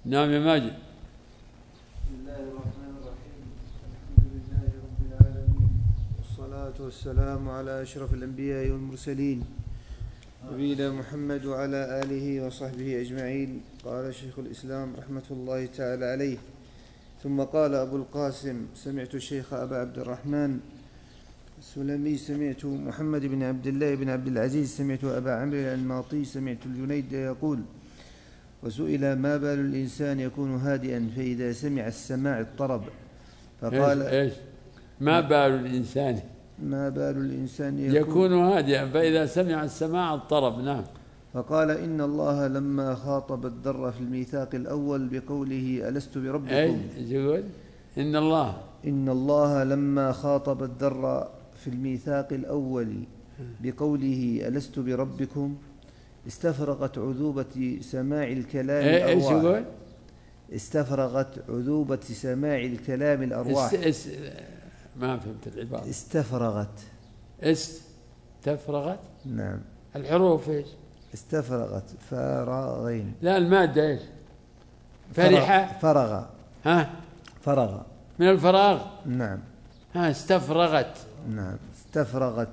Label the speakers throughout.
Speaker 1: نعم يا ماجد.
Speaker 2: بسم الله الرحمن الرحيم. الحمد لله رب العالمين، والصلاة والسلام على أشرف الأنبياء والمرسلين نبينا محمد وعلى آله وصحبه أجمعين. قال شيخ الإسلام رحمة الله تعالى عليه: ثم قال أبو القاسم: سمعت الشيخ أبا عبد الرحمن السلمي، سمعت محمد بن عبد الله بن عبد العزيز، سمعت أبا عمرو الأنماطي، سمعت الجنيد يقول: وسئل: ما بال الإنسان يكون هادئا فإذا سمع السماع اضطرب؟ فقال:
Speaker 1: إيش ما بال الإنسان يكون هادئا فإذا سمع السماع اضطرب؟ نعم.
Speaker 2: فقال: إن الله لما خاطب الذر في الميثاق الأول بقوله ألست بربكم.
Speaker 1: يقول
Speaker 2: إن الله لما خاطب الذر في الميثاق الأول بقوله ألست بربكم استفرغت عذوبة سماع الكلام الأرواح. استفرغت عذوبة سماع الكلام الأرواح.
Speaker 1: ما فهمت العبارة. استفرغت.
Speaker 2: نعم.
Speaker 1: الحروف إيش؟
Speaker 2: استفرغت فراغين.
Speaker 1: لا، المادة إيش؟ فرحة. فرغ من الفراغ.
Speaker 2: نعم.
Speaker 1: استفرغت.
Speaker 2: نعم. استفرغت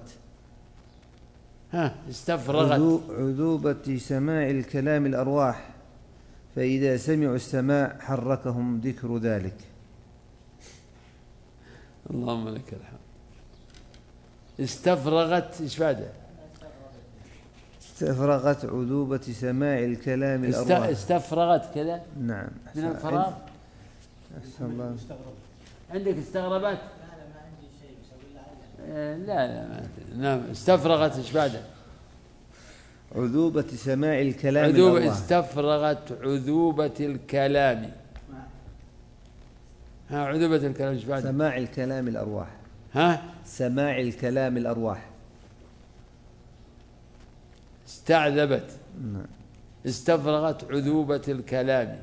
Speaker 2: عذوبة سماع الكلام الأرواح، فإذا سمعوا السماع حركهم ذكر ذلك.
Speaker 1: اللهم لك الحمد. استفرغت إيش بعده؟
Speaker 2: استفرغت عذوبة سماع الكلام الأرواح.
Speaker 1: استفرغت كذا.
Speaker 2: نعم.
Speaker 1: من الفراغ.
Speaker 2: أحسن الله.
Speaker 1: عندك استغربت؟ لا نعم. استفرغت إيش بعده؟
Speaker 2: عذوبة سماع الكلام الأرواح.
Speaker 1: استفرغت عذوبة الكلام. عذوبة الكلام إيش بعده؟
Speaker 2: سماع الكلام الأرواح. سماع الكلام الأرواح.
Speaker 1: استعذبت.
Speaker 2: نعم.
Speaker 1: استفرغت عذوبة الكلام.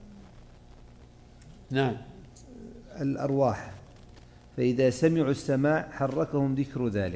Speaker 1: نعم.
Speaker 2: الأرواح، فإذا سمعوا السماع حركهم ذكر ذلك.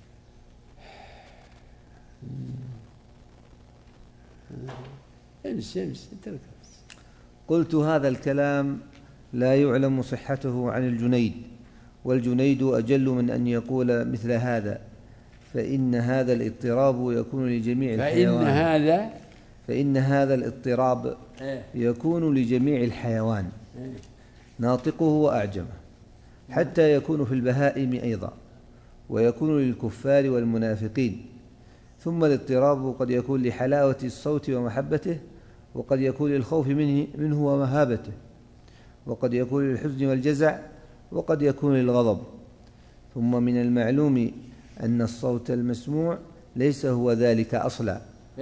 Speaker 1: امشي.
Speaker 2: قلت: هذا الكلام لا يعلم صحته عن الجنيد، والجنيد أجل من أن يقول مثل هذا، فإن هذا الاضطراب يكون لجميع الحيوان. فإن هذا الاضطراب يكون لجميع الحيوان، ناطقه وأعجمه، حتى يكون في البهائم أيضا، ويكون للكفار والمنافقين. ثم الاضطراب قد يكون لحلاوة الصوت ومحبته، وقد يكون للخوف منه ومهابته، وقد يكون للحزن والجزع، وقد يكون للغضب. ثم من المعلوم أن الصوت المسموع ليس هو ذلك أصلا.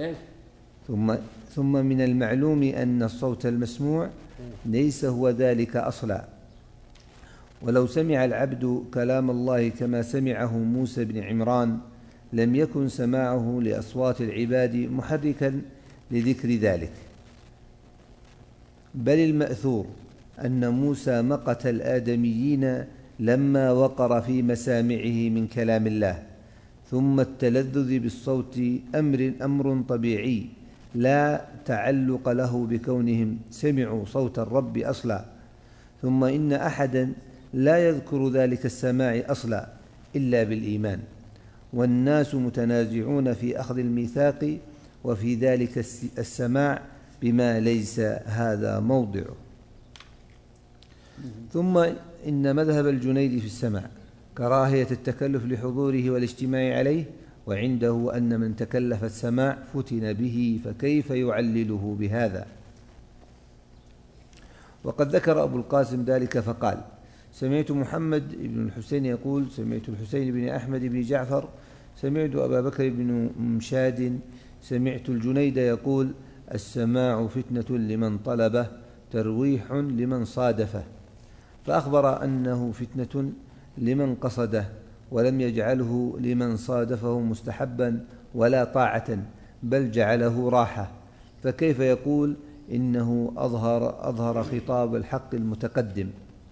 Speaker 2: ثم من المعلوم أن الصوت المسموع ليس هو ذلك أصلا. ولو سمع العبد كلام الله كما سمعه موسى بن عمران لم يكن سماعه لأصوات العباد محركا لذكر ذلك، بل المأثور أن موسى مقت الآدميين لما وقر في مسامعه من كلام الله. ثم التلذذ بالصوت أمر طبيعي لا تعلق له بكونهم سمعوا صوت الرب أصلا. ثم إن أحدا لا يذكر ذلك السماع أصلا إلا بالإيمان، والناس متنازعون في أخذ الميثاق وفي ذلك السماع بما ليس هذا موضعه. ثم إن مذهب الجنيد في السماع كراهية التكلف لحضوره والاجتماع عليه، وعنده أن من تكلف السماع فتن به، فكيف يعلله بهذا؟ وقد ذكر أبو القاسم ذلك فقال: سمعت محمد بن الحسين يقول: سمعت الحسين بن أحمد بن جعفر، سمعت أبا بكر بن مشاد، سمعت الجنيد يقول: السماع فتنة لمن طلبه، ترويح لمن صادفه. فأخبر أنه فتنة لمن قصده، ولم يجعله لمن صادفه مستحبا ولا طاعة، بل جعله راحة. فكيف يقول إنه أظهر خطاب الحق المتقدم؟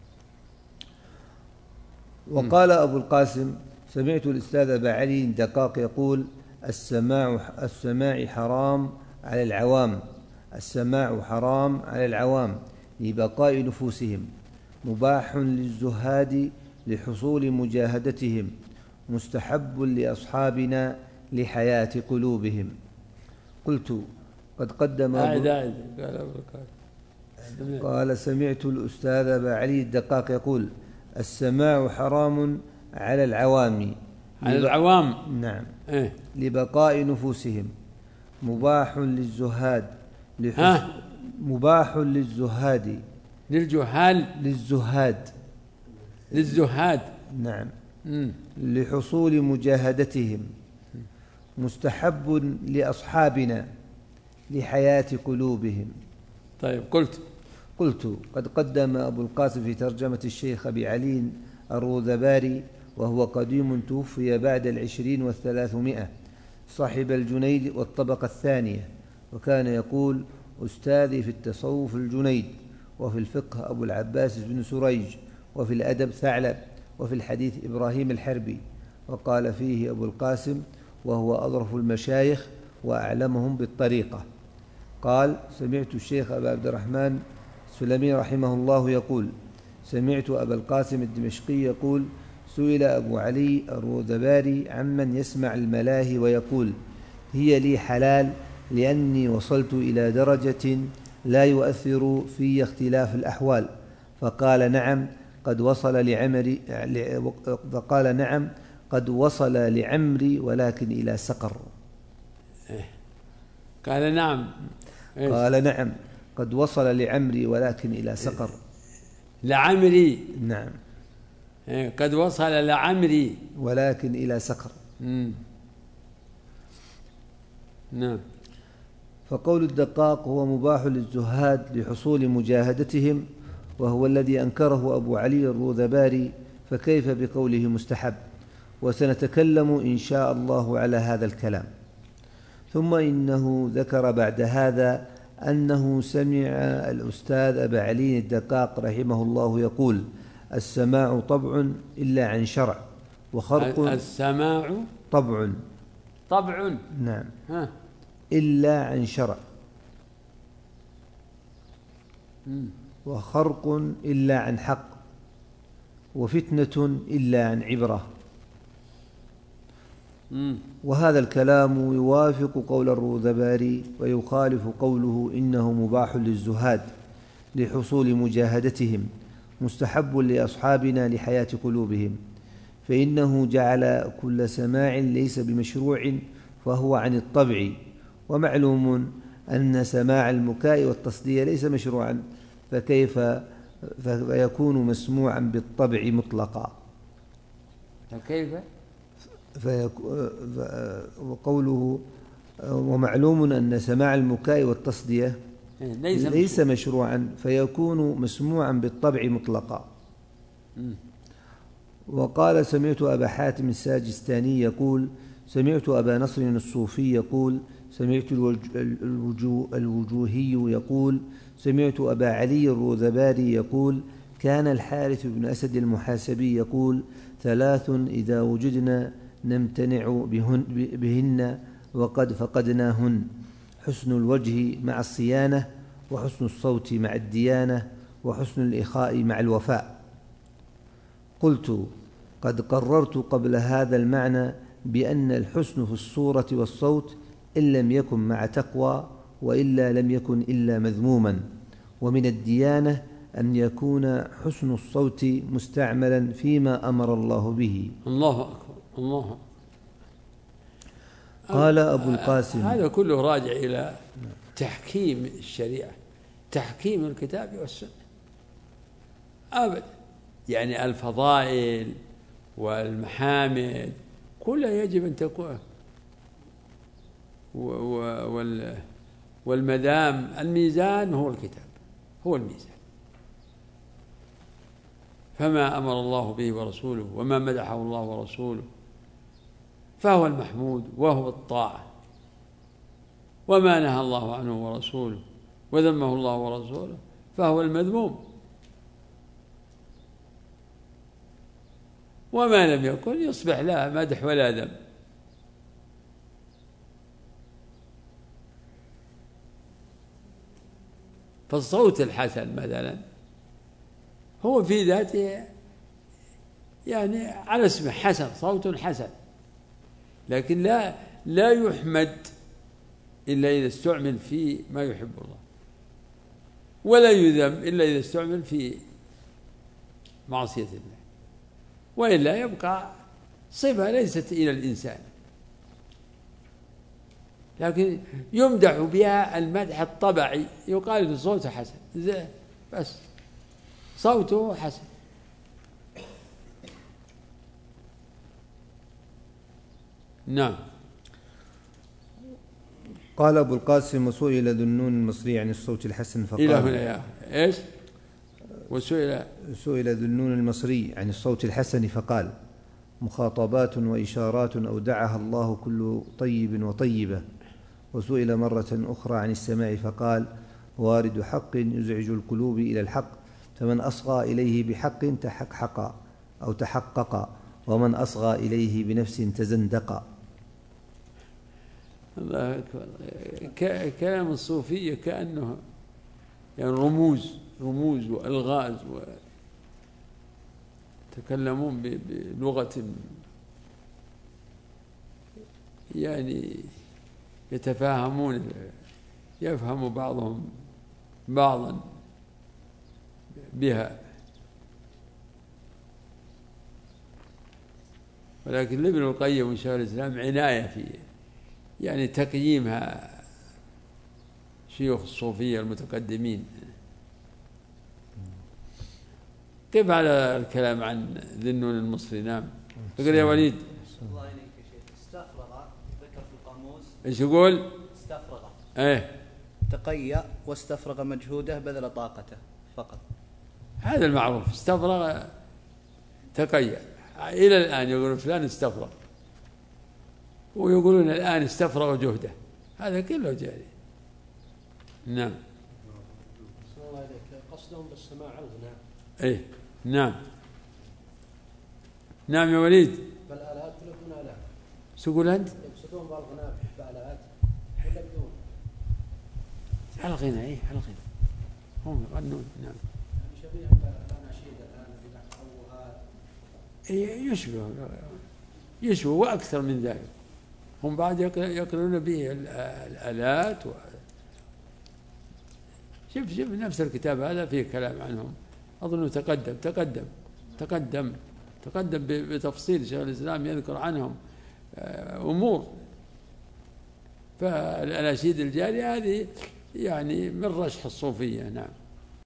Speaker 2: وقال أبو القاسم: سمعت الأستاذ أبا علي دقاق يقول: السماع حرام على العوام، السماع حرام على العوام لبقاء نفوسهم، مباح للزهاد لحصول مجاهدتهم، مستحب لأصحابنا لحياة قلوبهم. قلت قد قدم قال سمعت الأستاذ أبا علي الدقاق يقول السماع حرام على العوام نعم لبقاء نفوسهم، مباح للزهاد مباح للزهاد
Speaker 1: للزهاد
Speaker 2: نعم لحصول مجاهدتهم، مستحب لأصحابنا لحياة قلوبهم.
Speaker 1: طيب
Speaker 2: قلت قد قدم أبو القاسم في ترجمة الشيخ أبي علي الروذباري، وهو قديم توفي بعد 20 و300، صاحب الجنيد والطبقة الثانية، وكان يقول أستاذي في التصوف الجنيد، وفي الفقه أبو العباس بن سريج، وفي الأدب ثعلب، وفي الحديث إبراهيم الحربي. وقال فيه أبو القاسم وهو أظرف المشايخ وأعلمهم بالطريقة. قال سمعت الشيخ أبا عبد الرحمن السلمي رحمه الله يقول سمعت أبا القاسم الدمشقي يقول سئل أبو علي الروذباري عمن يسمع الملاهي ويقول هي لي حلال لأني وصلت إلى درجة لا يؤثر في اختلاف الأحوال، فقال نعم قد وصل لعمري ولكن إلى سقر.
Speaker 1: قال نعم
Speaker 2: قد وصل لعمري ولكن إلى سقر.
Speaker 1: لعمري
Speaker 2: نعم
Speaker 1: قد وصل لعمري
Speaker 2: ولكن إلى سقر.
Speaker 1: نعم.
Speaker 2: فقول الدقاق هو مباح للزهاد لحصول مجاهدتهم، وهو الذي أنكره أبو علي الروذباري، فكيف بقوله مستحب؟ وسنتكلم إن شاء الله على هذا الكلام. ثم إنه ذكر بعد هذا أنه سمع الأستاذ أبا علي الدقاق رحمه الله يقول السماع طبع إلا عن شرع، وخرق
Speaker 1: السماع
Speaker 2: طبع نعم إلا عن شرع، وخرق إلا عن حق، وفتنة إلا عن عبرة. وهذا الكلام يوافق قول الروذباري ويخالف قوله إنه مباح للزهاد لحصول مجاهدتهم، مستحب لأصحابنا لحياة قلوبهم، فإنه جعل كل سماع ليس بمشروع فهو عن الطبع، ومعلوم أن سماع المكاء والتصدية ليس مشروعا، فكيف فيكون مسموعا بالطبع مطلقا؟
Speaker 1: فكيف
Speaker 2: وقوله ومعلوم أن سماع المكاء والتصدية ليس مشروعا فيكون مسموعا بالطبع مطلقا. وقال سمعت أبا حاتم الساجستاني يقول سمعت أبا نصر الصوفي يقول سمعت الوجوهي يقول سمعت أبا علي الروذباري يقول كان الحارث بن أسد المحاسبي يقول 3 إذا وجدنا نمتنع بهن وقد فقدناهن: حسن الوجه مع الصيانة، وحسن الصوت مع الديانة، وحسن الإخاء مع الوفاء. قلت قد قررت قبل هذا المعنى بأن الحسن في الصورة والصوت إن لم يكن مع تقوى وإلا لم يكن إلا مذموما، ومن الديانة أن يكون حسن الصوت مستعملا فيما أمر الله به.
Speaker 1: الله أكبر الله أكبر.
Speaker 2: قال أبو القاسم
Speaker 1: هذا كله راجع إلى تحكيم الشريعة، تحكيم الكتاب والسنة أبدا. يعني الفضائل والمحامد كلها يجب أن تكون، والمدام الميزان هو الكتاب، هو الميزان، فما أمر الله به ورسوله وما مدحه الله ورسوله فهو المحمود وهو الطاعة، وما نهى الله عنه ورسوله وذمه الله ورسوله فهو المذموم، وما لم يكن يصبح لا مدح ولا ذم. فالصوت الحسن مثلا هو في ذاته يعني على اسمه حسن، صوت حسن، لكن لا يحمد إلا إذا استعمل في ما يحب الله، ولا يذم إلا إذا استعمل في معصية الله، وإلا يبقى صفة ليست إلى الإنسان، لكن يمدح بها المدح الطبعي، يقال إن صوته حسن بس صوته حسن. نعم.
Speaker 2: قال أبو القاسم: وسئل ذو النون المصري عن الصوت الحسن فقال.
Speaker 1: إلى هنا يا إيش؟
Speaker 2: سئل ذو النون المصري عن الصوت الحسن فقال: مخاطبات وإشارات أودعها الله كل طيب وطيبة. وسئل مرة أخرى عن السماع فقال: وارد حق يزعج القلوب إلى الحق، فمن أصغى إليه بحق تحقق أو تحقق، ومن أصغى إليه بنفس تزندق.
Speaker 1: الله أكبر. كلام الصوفية كأنه يعني رموز وألغاز، ويتكلمون بلغة يعني يتفاهمون، يفهم بعضهم بعضا بها، ولكن ابن القيم وشيخ الإسلام عناية في يعني تقييمها شيوخ الصوفية المتقدمين. كيف على الكلام عن ذي النون المصري؟ نعم. اقرأ يا وليد.
Speaker 3: الله إليك يا شيخ. استفرغ ذكر في القاموس.
Speaker 1: ايش يقول؟
Speaker 3: استفرغ.
Speaker 1: ايه.
Speaker 3: تقيأ واستفرغ مجهوده بذل طاقته فقط.
Speaker 1: هذا المعروف. استفرغ تقيأ. إلى الآن يقولون فلان استفرغ، ويقولون الآن استفرغ جهده، هذا كله جاري. نعم.
Speaker 4: الله عليك. قصدهم بالسماع الغناء.
Speaker 1: ايه نعم. نعم يا وليد.
Speaker 4: بالآلات ولا بدون آلات؟
Speaker 1: شو تقول أنت؟
Speaker 4: يقصدون بالغناء بآلات ولا بدون؟
Speaker 1: على الغناء، ايه على الغناء هم يغنون. نعم.
Speaker 4: يعني شبيه بالأناشيد الآن اللي تحوها.
Speaker 1: إيه يشبه وأكثر من ذلك. هم بعد يقرؤون به الآلات شوف نفس الكتاب هذا فيه كلام عنهم، أظن تقدم بتفصيل شيخ الإسلام يذكر عنهم أمور. فالأناشيد الجارية هذه يعني من رشح الصوفية. نعم.